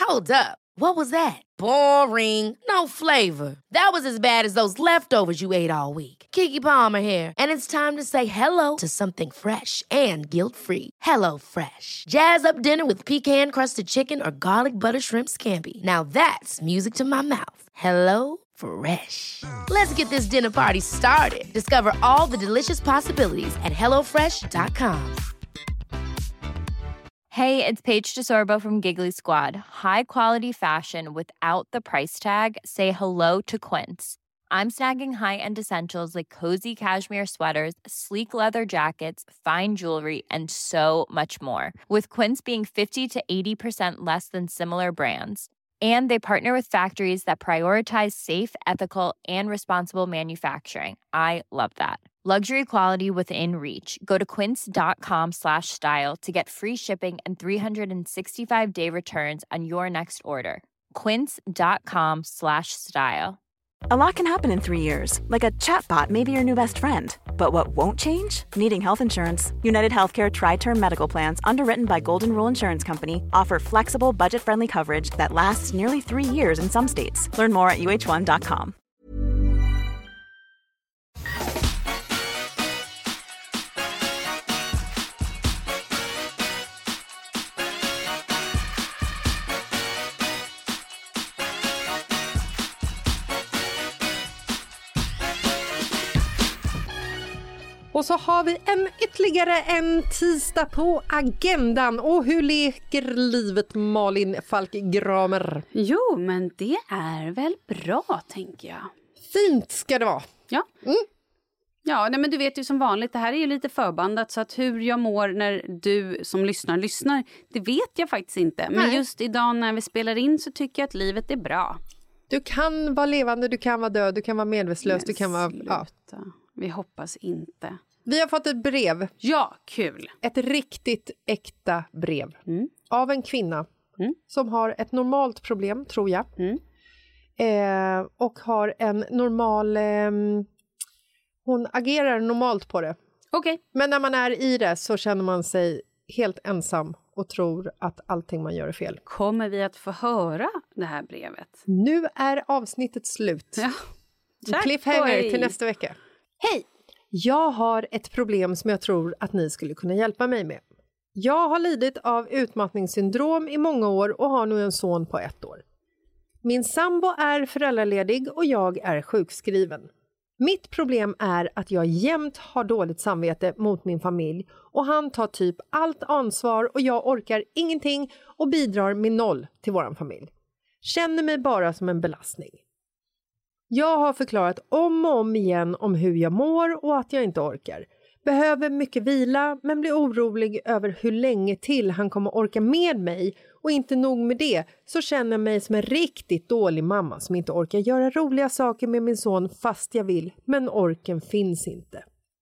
Hold up. What was that? Boring. No flavor. That was as bad as those leftovers you ate all week. Keke Palmer here, and it's time to say hello to something fresh and guilt-free. Hello Fresh. Jazz up dinner with pecan-crusted chicken or garlic butter shrimp scampi. Now that's music to my mouth. Hello Fresh. Let's get this dinner party started. Discover all the delicious possibilities at hellofresh.com. Hey, it's Paige DeSorbo from Giggly Squad. High quality fashion without the price tag. Say hello to Quince. I'm snagging high-end essentials like cozy cashmere sweaters, sleek leather jackets, fine jewelry, and so much more. With Quince being 50 to 80% less than similar brands. And they partner with factories that prioritize safe, ethical, and responsible manufacturing. I love that. Luxury quality within reach. Go to quince.com/style to get free shipping and 365-day returns on your next order. Quince.com/style. A lot can happen in 3 years, like a chatbot may be your new best friend. But what won't change? Needing health insurance. United Healthcare Tri-Term Medical Plans, underwritten by Golden Rule Insurance Company, offer flexible, budget-friendly coverage that lasts nearly 3 years in some states. Learn more at uh1.com. Och så har vi ytterligare en tisdag på agendan. Och hur leker livet, Malin Falk-Gramer? Jo, men det är väl bra, tänker jag. Fint ska det vara. Ja. Ja, nej, men du vet ju som vanligt, det här är ju lite förbandat, så att hur jag mår när du som lyssnar, det vet jag faktiskt inte. Men just idag när vi spelar in så tycker jag att livet är bra. Du kan vara levande, du kan vara död, du kan vara medvetslös, du kan vara... Ja. Vi hoppas inte. Vi har fått ett brev. Ja, kul. Ett riktigt äkta brev. Av en kvinna som har ett normalt problem, tror jag. Och har en normal... hon agerar normalt på det. Okej. Men när man är i det så känner man sig helt ensam och tror att allting man gör är fel. Kommer vi att få höra det här brevet? Nu är avsnittet slut. Ja. Cliffhanger till nästa vecka. Hej! Jag har ett problem som jag tror att ni skulle kunna hjälpa mig med. Jag har lidit av utmattningssyndrom i många år och har nu en son på 1 år. Min sambo är föräldraledig och jag är sjukskriven. Mitt problem är att jag jämt har dåligt samvete mot min familj och han tar typ allt ansvar och jag orkar ingenting och bidrar med 0 till våran familj. Känner mig bara som en belastning. Jag har förklarat om och om igen om hur jag mår och att jag inte orkar. Behöver mycket vila men blir orolig över hur länge till han kommer orka med mig. Och inte nog med det så känner jag mig som en riktigt dålig mamma som inte orkar göra roliga saker med min son fast jag vill. Men orken finns inte.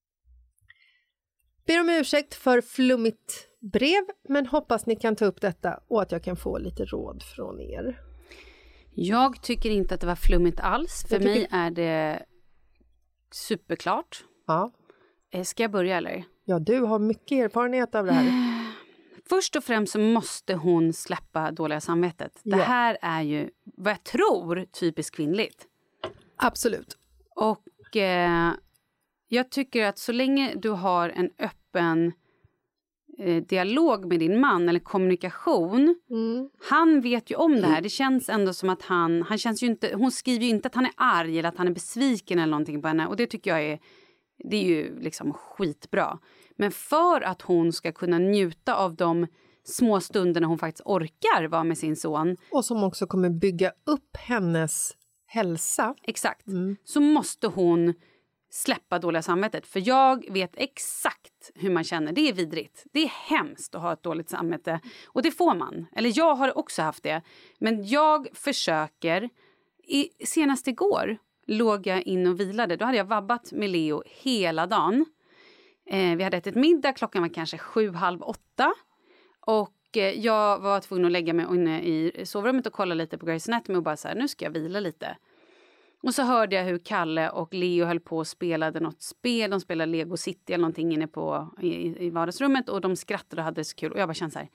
Ber om ursäkt för flummigt brev men hoppas ni kan ta upp detta och att jag kan få lite råd från er. Jag tycker inte att det var flummigt alls. För mig är det superklart. Ja. Ska jag börja eller? Ja, du har mycket erfarenhet av det här. Först och främst så måste hon släppa dåliga samvetet. Det här är ju, vad jag tror, typiskt kvinnligt. Absolut. Och jag tycker att så länge du har en öppen dialog med din man eller kommunikation. Han vet ju om det här. Det känns ändå som att han känns ju inte, hon skriver ju inte att han är arg eller att han är besviken eller någonting på henne. Och det tycker jag det är ju liksom skitbra. Men för att hon ska kunna njuta av de små stunderna hon faktiskt orkar vara med sin son. Och som också kommer bygga upp hennes hälsa. Exakt. Så måste hon släppa dåliga samvetet. För jag vet exakt hur man känner. Det är vidrigt. Det är hemskt att ha ett dåligt samvete. Och det får man. Eller jag har också haft det. Men jag försöker. Senast igår låg jag in och vilade. Då hade jag vabbat med Leo hela dagen. Vi hade ätit middag. Klockan var kanske 7:30. Och jag var tvungen att lägga mig inne i sovrummet och kolla lite på Grey's Anatomy och bara så här, nu ska jag vila lite. Och så hörde jag hur Kalle och Leo höll på och spelade något spel. De spelade Lego City eller någonting inne i vardagsrummet. Och de skrattade och hade så kul. Och jag bara kände så här,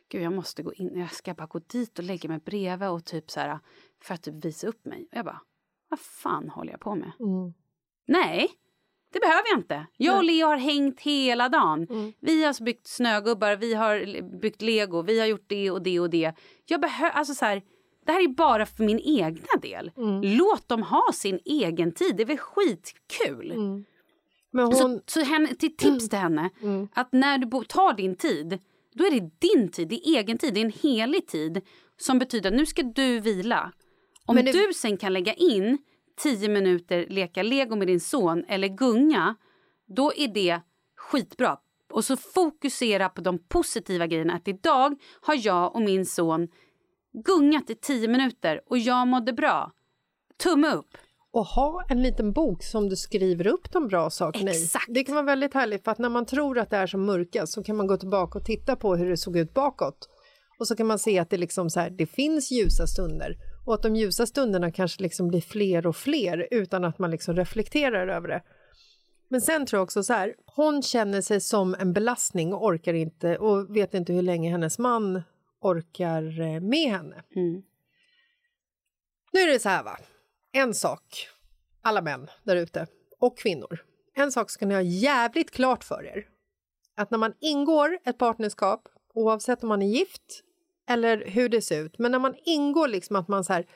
gud jag måste gå in, jag ska bara gå dit och lägga mig bredvid och typ så här, för att typ visa upp mig. Och jag bara, vad fan håller jag på med? Nej, det behöver jag inte. Jag och Leo har hängt hela dagen. Vi har byggt snögubbar, vi har byggt Lego, vi har gjort det och det och det. Jag behöver, alltså så här, det här är bara för min egna del. Låt dem ha sin egen tid, det är väl skitkul. Men hon... till tips till henne, att när du tar din tid, då är det din tid, det är egen tid, det är en helig tid som betyder att nu ska du vila. Om du sen kan lägga in 10 minuter leka Lego med din son eller gunga, då är det skitbra. Och så fokusera på de positiva grejerna, att idag har jag och min son gungat i 10 minuter och jag mådde bra. Tumme upp. Och ha en liten bok som du skriver upp de bra sakerna i. Det kan vara väldigt härligt, för att när man tror att det är som mörkast så kan man gå tillbaka och titta på hur det såg ut bakåt. Och så kan man se att det liksom så här, det finns ljusa stunder. Och att de ljusa stunderna kanske liksom blir fler och fler utan att man liksom reflekterar över det. Men sen tror jag också så här, hon känner sig som en belastning och orkar inte, och vet inte hur länge hennes man orkar med henne. Nu är det så här, va. En sak, alla män där ute och kvinnor. En sak ska ni ha jävligt klart för er. Att när man ingår ett partnerskap, oavsett om man är gift eller hur det ser ut, men när man ingår liksom att man så här,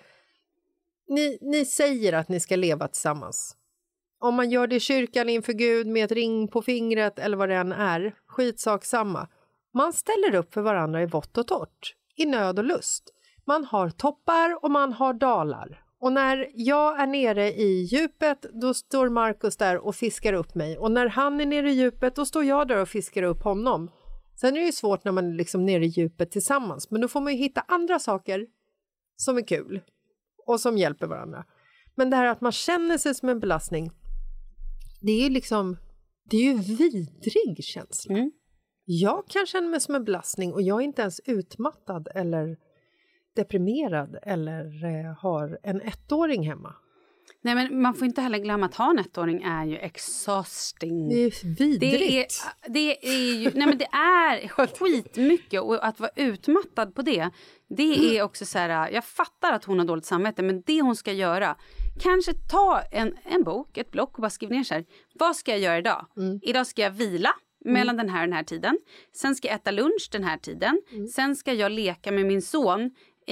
ni säger att ni ska leva tillsammans. Om man gör det i kyrkan inför Gud med ett ring på fingret eller vad det än är, skitsak samma. Man ställer upp för varandra i vått och torrt, i nöd och lust. Man har toppar och man har dalar. Och när jag är nere i djupet, då står Marcus där och fiskar upp mig. Och när han är nere i djupet, då står jag där och fiskar upp honom. Sen är det ju svårt när man är liksom nere i djupet tillsammans. Men då får man ju hitta andra saker som är kul och som hjälper varandra. Men det här att man känner sig som en belastning, det är ju liksom, det är ju vidrig känsla. Jag kan känna mig som en belastning och jag är inte ens utmattad eller deprimerad eller har en 1-åring hemma. Nej, men man får inte heller glömma att ha en 1-åring är ju exhausting. Det är vidrigt. Det är ju, nej men det är skitmycket, och att vara utmattad på det är också så här, jag fattar att hon har dåligt samvete, men det hon ska göra, kanske ta en bok, ett block och bara skriva ner så här, vad ska jag göra idag? Idag ska jag vila mellan den här tiden. Sen ska jag äta lunch den här tiden. Sen ska jag leka med min son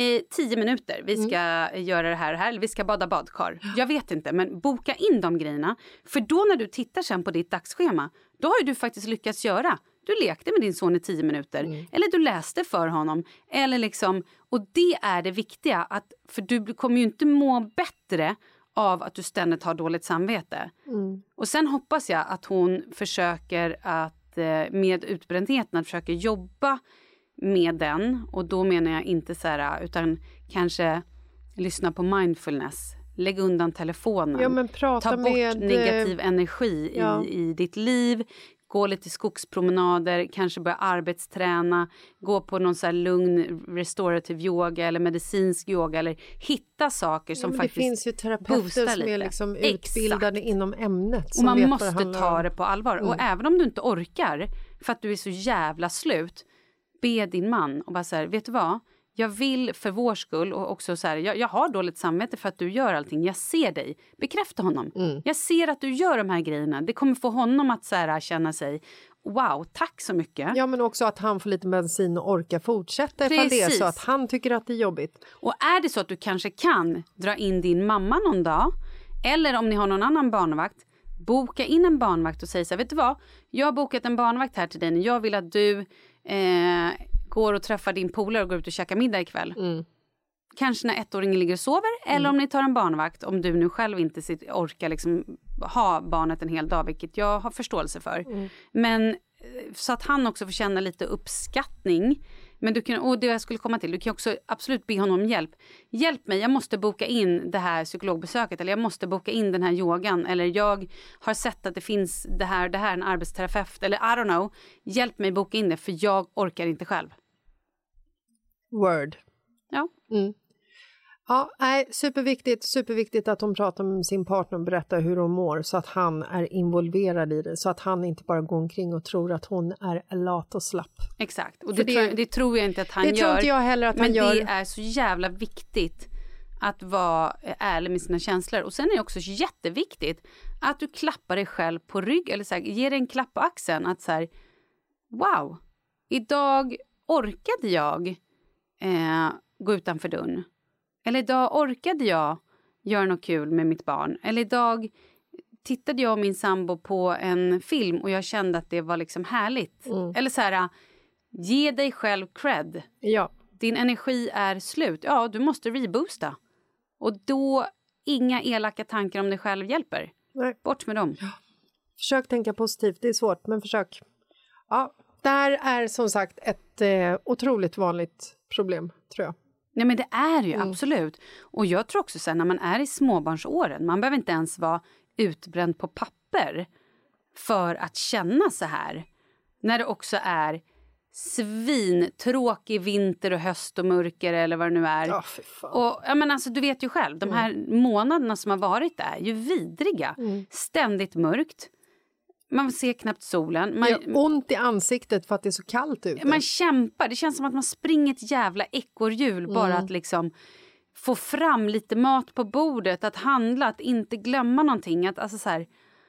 10 minuter. Vi ska göra det här, eller vi ska bada badkar. Jag vet inte, men boka in de grejerna. För då när du tittar sen på ditt dagsschema, då har ju du faktiskt lyckats göra. Du lekte med din son i 10 minuter. Eller du läste för honom. Eller liksom, och det är det viktiga. Att, för du kommer ju inte må bättre av att du ständigt har dåligt samvete. Och sen hoppas jag att hon försöker att med utbrändheten, att försöka jobba med den. Och då menar jag inte så här, utan kanske lyssna på mindfulness. Lägg undan telefonen. Ja, men ta bort negativ energi i ditt liv. Gå lite skogspromenader, kanske börja arbetsträna, gå på någon så här lugn restorative yoga eller medicinsk yoga, eller hitta saker som faktiskt boostar lite. Det finns ju terapeuter som är liksom utbildade inom ämnet. Och man måste ta det på allvar. Och även om du inte orkar, för att du är så jävla slut, be din man och bara så här, vet du vad? Jag vill för vår skull, och också så här, jag har dåligt samvete för att du gör allting. Jag ser dig. Bekräfta honom. Jag ser att du gör de här grejerna. Det kommer få honom att så här, känna sig, wow, tack så mycket. Ja, men också att han får lite bensin och orkar fortsätta. Ifall det är så att han tycker att det är jobbigt. Och är det så att du kanske kan dra in din mamma någon dag, eller om ni har någon annan barnvakt, boka in en barnvakt och säga så här, vet du vad? Jag har bokat en barnvakt här till dig. Jag vill att du går och träffar din polare och går ut och käkar middag ikväll. Kanske när 1-åringen ligger och sover, eller om ni tar en barnvakt, om du nu själv inte orkar liksom ha barnet en hel dag, vilket jag har förståelse för. Men så att han också får känna lite uppskattning. Men du kan, och det jag skulle komma till, du kan också absolut be honom om hjälp. Hjälp mig, jag måste boka in det här psykologbesöket, eller jag måste boka in den här yogan, eller jag har sett att det finns det här en arbetsterapeut, eller I don't know. Hjälp mig boka in det, för jag orkar inte själv. Word. Ja. Ja, superviktigt att hon pratar med sin partner och berättar hur hon mår så att han är involverad i det, så att han inte bara går omkring och tror att hon är lat och slapp. Exakt, och det tror jag inte att han gör. Det tror inte jag heller att han gör. Men det är så jävla viktigt att vara ärlig med sina känslor. Och sen är det också jätteviktigt att du klappar dig själv på rygg eller så här, ger dig en klapp på axeln att så här, wow, idag orkade jag gå utanför dörren. Eller idag orkade jag göra något kul med mitt barn. Eller idag tittade jag och min sambo på en film och jag kände att det var liksom härligt. Eller så här, ge dig själv cred. Ja. Din energi är slut. Ja, du måste reboosta. Och då, inga elaka tankar om dig själv hjälper. Nej. Bort med dem. Ja. Försök tänka positivt, det är svårt, men försök. Ja, det här är som sagt ett otroligt vanligt problem, tror jag. Nej, men det är ju absolut. Och jag tror också så när man är i småbarnsåren, man behöver inte ens vara utbränd på papper för att känna så här. När det också är svintråkig vinter och höst och mörker eller vad det nu är. Fy fan. Och ja, men alltså, du vet ju själv, de här månaderna som har varit är ju vidriga. Ständigt mörkt. Man ser knappt solen. Man har ont i ansiktet för att det är så kallt ute. Man kämpar. Det känns som att man springer ett jävla ekorrhjul bara att liksom få fram lite mat på bordet, att handla, att inte glömma någonting. Att, alltså så här...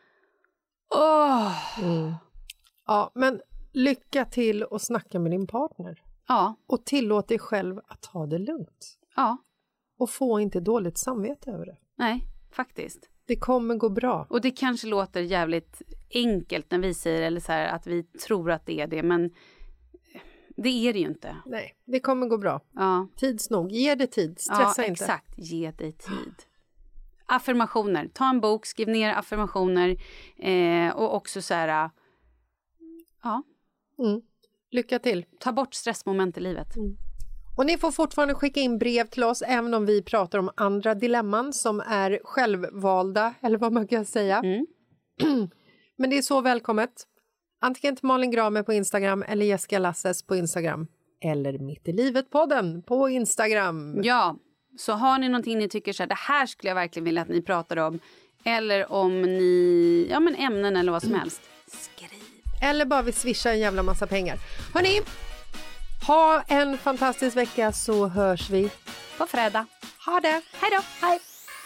Ja, men lycka till och snacka med din partner. Ja. Och tillåt dig själv att ta det lugnt. Ja. Och få inte dåligt samvete över det. Nej, faktiskt. Det kommer gå bra. Och det kanske låter jävligt enkelt när vi säger eller så här, att vi tror att det är det, men det är det ju inte. Nej, det kommer gå bra. Ja. Tids nog. Ge det tid. Stressa inte. Exakt. Ge dig tid. Affirmationer. Ta en bok, skriv ner affirmationer och också så här, ja. Lycka till. Ta bort stressmoment i livet. Och ni får fortfarande skicka in brev till oss även om vi pratar om andra dilemman som är självvalda, eller vad man kan säga. Men det är så välkommet. Antingen till Malin Gramer på Instagram eller Jessica Lasses på Instagram. Eller Mitt i livet-podden på Instagram. Ja, så har ni någonting ni tycker så här, det här skulle jag verkligen vilja att ni pratar om. Eller om ni, ja men ämnen eller vad som helst. Skriv. Eller bara vi swishar en jävla massa pengar. Hörrni, ha en fantastisk vecka så hörs vi på fredag. Ha det. Hej då. Hej.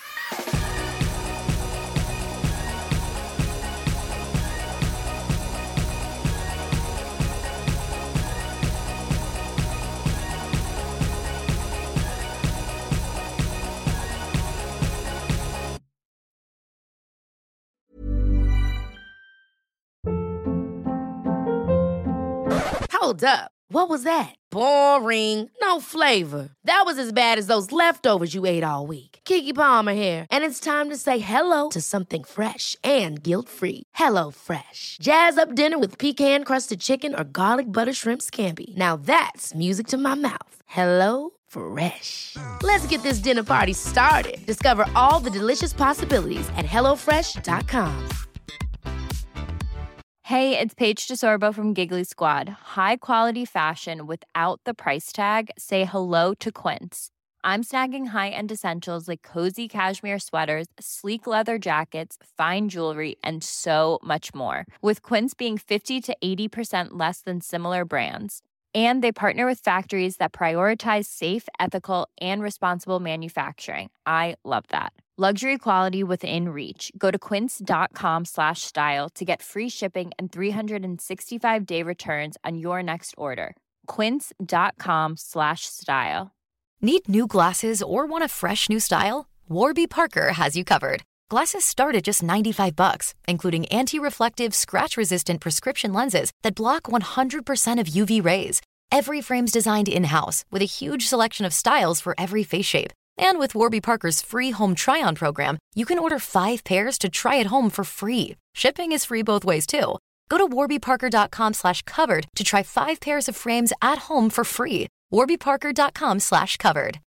Hold up. What was that? Boring. No flavor. That was as bad as those leftovers you ate all week. Keke Palmer here, and it's time to say hello to something fresh and guilt-free. Hello Fresh. Jazz up dinner with pecan-crusted chicken or garlic butter shrimp scampi. Now that's music to my mouth. Hello Fresh. Let's get this dinner party started. Discover all the delicious possibilities at hellofresh.com. Hey, it's Paige DeSorbo from Giggly Squad. High quality fashion without the price tag. Say hello to Quince. I'm snagging high-end essentials like cozy cashmere sweaters, sleek leather jackets, fine jewelry, and so much more. With Quince being 50 to 80% less than similar brands. And they partner with factories that prioritize safe, ethical, and responsible manufacturing. I love that. Luxury quality within reach. Go to quince.com/style to get free shipping and 365-day returns on your next order. Quince.com/style. Need new glasses or want a fresh new style? Warby Parker has you covered. Glasses start at just $95, including anti-reflective, scratch-resistant prescription lenses that block 100% of UV rays. Every frame's designed in-house with a huge selection of styles for every face shape. And with Warby Parker's free home try-on program, you can order 5 pairs to try at home for free. Shipping is free both ways, too. Go to warbyparker.com/covered to try 5 pairs of frames at home for free. warbyparker.com/covered.